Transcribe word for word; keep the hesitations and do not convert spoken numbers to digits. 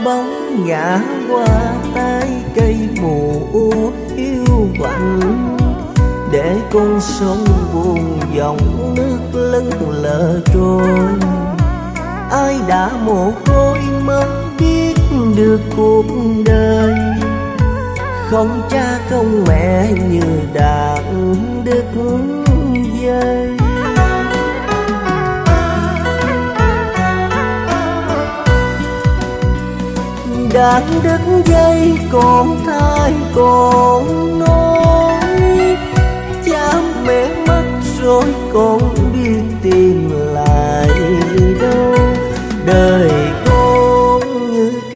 bóng ngã qua tay cây mù u hiu quạnh, để con sông buồn dòng nước lững lờ trôi. Ai đã mồ côi mới biết được cuộc đời, không cha không mẹ như đàn đứt dây. Đàn đứt dây còn thai còn